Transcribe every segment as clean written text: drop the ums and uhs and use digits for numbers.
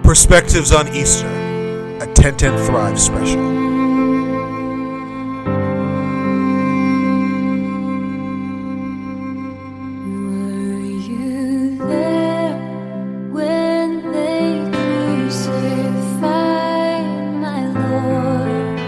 Perspectives on Easter, a 1010 Thrive special. Were you there when they crucified my Lord?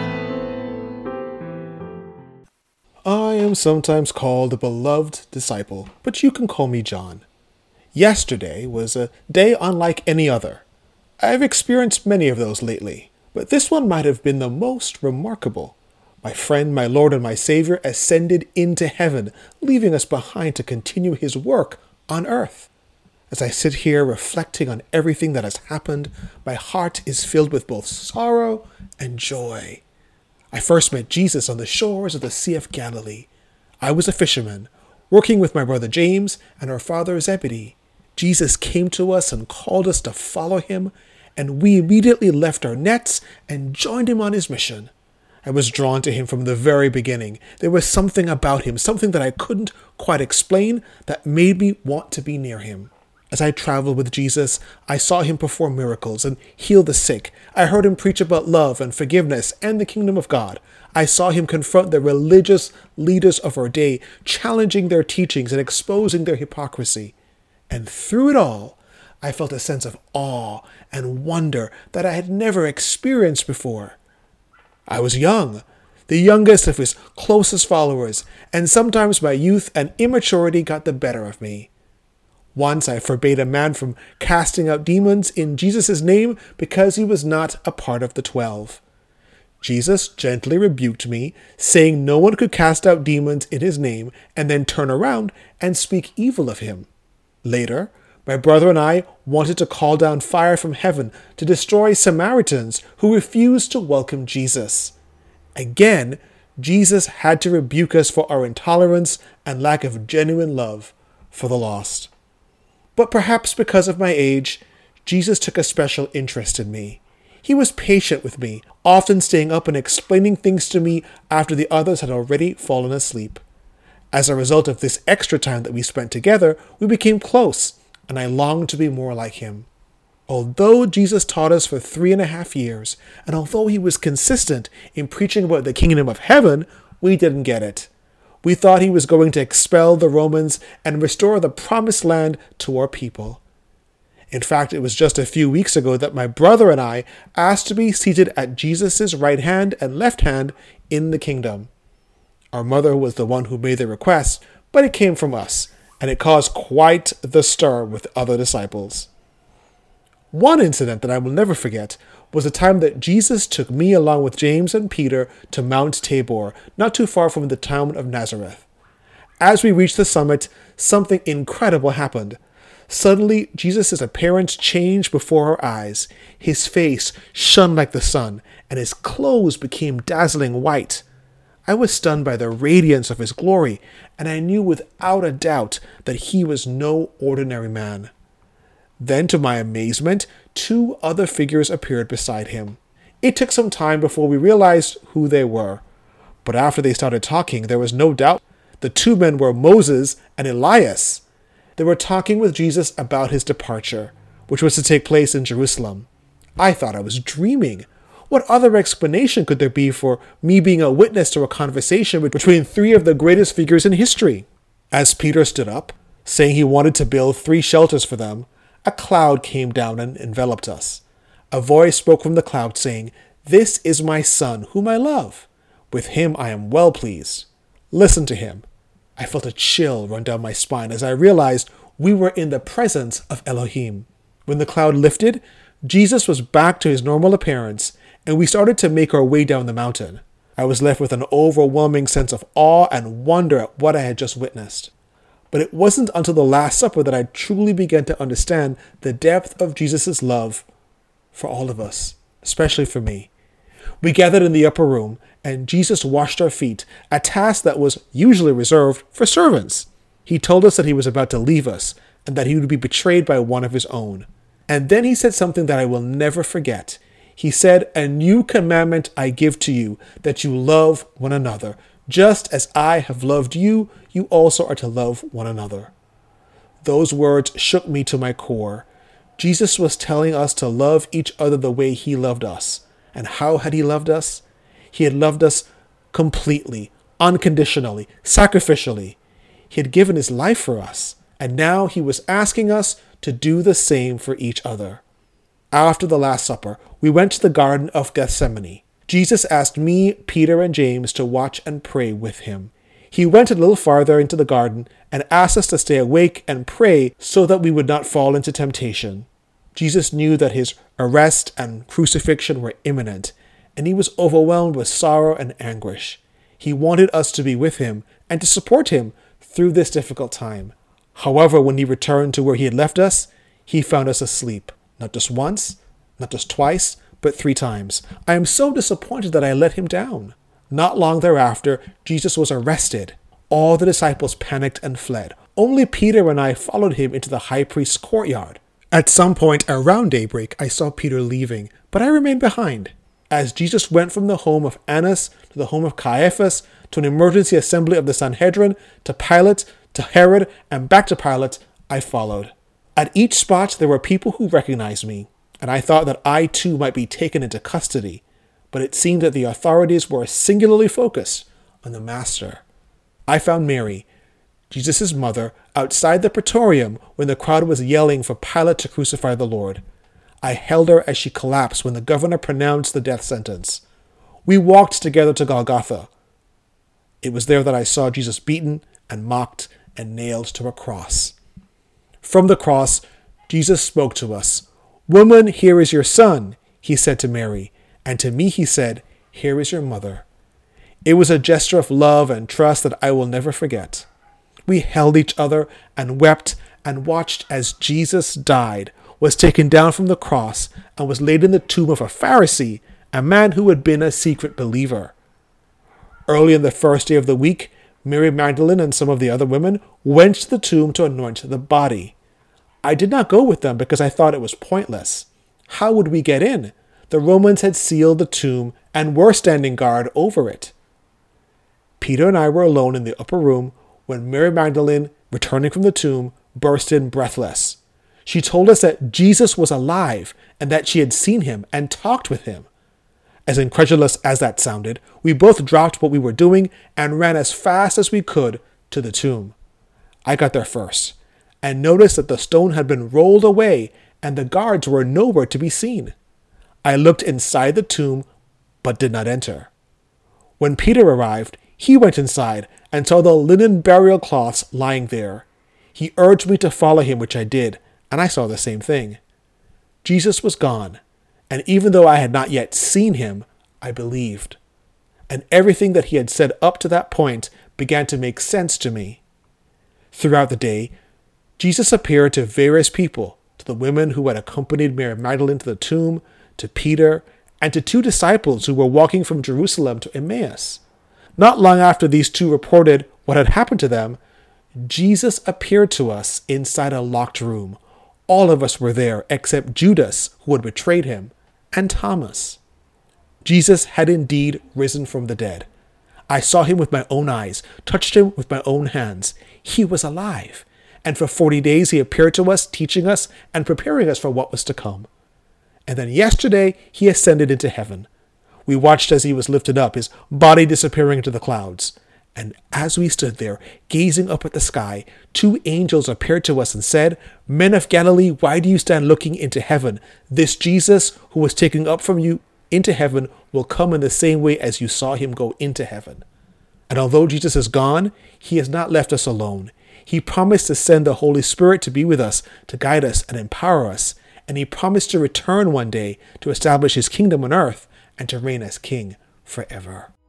I am sometimes called a beloved disciple, but you can call me John. Yesterday was a day unlike any other. I've experienced many of those lately, but this one might have been the most remarkable. My friend, my Lord, and my Savior ascended into heaven, leaving us behind to continue his work on earth. As I sit here reflecting on everything that has happened, my heart is filled with both sorrow and joy. I first met Jesus on the shores of the Sea of Galilee. I was a fisherman, working with my brother James and our father Zebedee. Jesus came to us and called us to follow him, and we immediately left our nets and joined him on his mission. I was drawn to him from the very beginning. There was something about him, something that I couldn't quite explain, that made me want to be near him. As I traveled with Jesus, I saw him perform miracles and heal the sick. I heard him preach about love and forgiveness and the kingdom of God. I saw him confront the religious leaders of our day, challenging their teachings and exposing their hypocrisy. And through it all, I felt a sense of awe and wonder that I had never experienced before. I was young, the youngest of his closest followers, and sometimes my youth and immaturity got the better of me. Once I forbade a man from casting out demons in Jesus' name because he was not a part of the 12. Jesus gently rebuked me, saying no one could cast out demons in his name and then turn around and speak evil of him. Later, my brother and I wanted to call down fire from heaven to destroy Samaritans who refused to welcome Jesus. Again, Jesus had to rebuke us for our intolerance and lack of genuine love for the lost. But perhaps because of my age, Jesus took a special interest in me. He was patient with me, often staying up and explaining things to me after the others had already fallen asleep. As a result of this extra time that we spent together, we became close, and I longed to be more like him. Although Jesus taught us for 3.5 years, and although he was consistent in preaching about the kingdom of heaven, we didn't get it. We thought he was going to expel the Romans and restore the promised land to our people. In fact, it was just a few weeks ago that my brother and I asked to be seated at Jesus' right hand and left hand in the kingdom. Our mother was the one who made the request, but it came from us, and it caused quite the stir with other disciples. One incident that I will never forget was the time that Jesus took me along with James and Peter to Mount Tabor, not too far from the town of Nazareth. As we reached the summit, something incredible happened. Suddenly, Jesus' appearance changed before our eyes. His face shone like the sun, and his clothes became dazzling white. I was stunned by the radiance of his glory, and I knew without a doubt that he was no ordinary man. Then, to my amazement, 2 other figures appeared beside him. It took some time before we realized who they were, but after they started talking, there was no doubt the 2 men were Moses and Elias. They were talking with Jesus about his departure, which was to take place in Jerusalem. I thought I was dreaming. What other explanation could there be for me being a witness to a conversation between 3 of the greatest figures in history? As Peter stood up, saying he wanted to build 3 shelters for them, a cloud came down and enveloped us. A voice spoke from the cloud saying, "This is my son, whom I love. With him I am well pleased. Listen to him." I felt a chill run down my spine as I realized we were in the presence of Elohim. When the cloud lifted, Jesus was back to his normal appearance, and we started to make our way down the mountain. I was left with an overwhelming sense of awe and wonder at what I had just witnessed. But it wasn't until the Last Supper that I truly began to understand the depth of Jesus' love for all of us, especially for me. We gathered in the upper room, and Jesus washed our feet, a task that was usually reserved for servants. He told us that he was about to leave us, and that he would be betrayed by one of his own. And then he said something that I will never forget. He said, "A new commandment I give to you, that you love one another. Just as I have loved you, you also are to love one another." Those words shook me to my core. Jesus was telling us to love each other the way he loved us. And how had he loved us? He had loved us completely, unconditionally, sacrificially. He had given his life for us, and now he was asking us to do the same for each other. After the Last Supper, we went to the Garden of Gethsemane. Jesus asked me, Peter, and James to watch and pray with him. He went a little farther into the garden and asked us to stay awake and pray so that we would not fall into temptation. Jesus knew that his arrest and crucifixion were imminent, and he was overwhelmed with sorrow and anguish. He wanted us to be with him and to support him through this difficult time. However, when he returned to where he had left us, he found us asleep, not just once, not just twice, but 3 times. I am so disappointed that I let him down. Not long thereafter, Jesus was arrested. All the disciples panicked and fled. Only Peter and I followed him into the high priest's courtyard. At some point around daybreak, I saw Peter leaving, but I remained behind. As Jesus went from the home of Annas to the home of Caiaphas, to an emergency assembly of the Sanhedrin, to Pilate, to Herod, and back to Pilate, I followed. At each spot, there were people who recognized me, and I thought that I too might be taken into custody. But it seemed that the authorities were singularly focused on the Master. I found Mary, Jesus' mother, outside the praetorium when the crowd was yelling for Pilate to crucify the Lord. I held her as she collapsed when the governor pronounced the death sentence. We walked together to Golgotha. It was there that I saw Jesus beaten and mocked and nailed to a cross. From the cross, Jesus spoke to us. "Woman, here is your son," he said to Mary. And to me he said, "Here is your mother." It was a gesture of love and trust that I will never forget. We held each other and wept and watched as Jesus died, was taken down from the cross, and was laid in the tomb of a Pharisee, a man who had been a secret believer. Early in the first day of the week, Mary Magdalene and some of the other women went to the tomb to anoint the body. I did not go with them because I thought it was pointless. How would we get in? The Romans had sealed the tomb and were standing guard over it. Peter and I were alone in the upper room when Mary Magdalene, returning from the tomb, burst in breathless. She told us that Jesus was alive and that she had seen him and talked with him. As incredulous as that sounded, we both dropped what we were doing and ran as fast as we could to the tomb. I got there first and noticed that the stone had been rolled away and the guards were nowhere to be seen. I looked inside the tomb, but did not enter. When Peter arrived, he went inside and saw the linen burial cloths lying there. He urged me to follow him, which I did, and I saw the same thing. Jesus was gone, and even though I had not yet seen him, I believed. And everything that he had said up to that point began to make sense to me. Throughout the day, Jesus appeared to various people, to the women who had accompanied Mary Magdalene to the tomb, to Peter, and to 2 disciples who were walking from Jerusalem to Emmaus. Not long after these 2 reported what had happened to them, Jesus appeared to us inside a locked room. All of us were there except Judas, who had betrayed him, and Thomas. Jesus had indeed risen from the dead. I saw him with my own eyes, touched him with my own hands. He was alive, and for 40 days he appeared to us, teaching us and preparing us for what was to come. And then yesterday, he ascended into heaven. We watched as he was lifted up, his body disappearing into the clouds. And as we stood there, gazing up at the sky, 2 angels appeared to us and said, "Men of Galilee, why do you stand looking into heaven? This Jesus, who was taken up from you into heaven, will come in the same way as you saw him go into heaven." And although Jesus is gone, he has not left us alone. He promised to send the Holy Spirit to be with us, to guide us and empower us. And he promised to return one day to establish his kingdom on earth and to reign as king forever.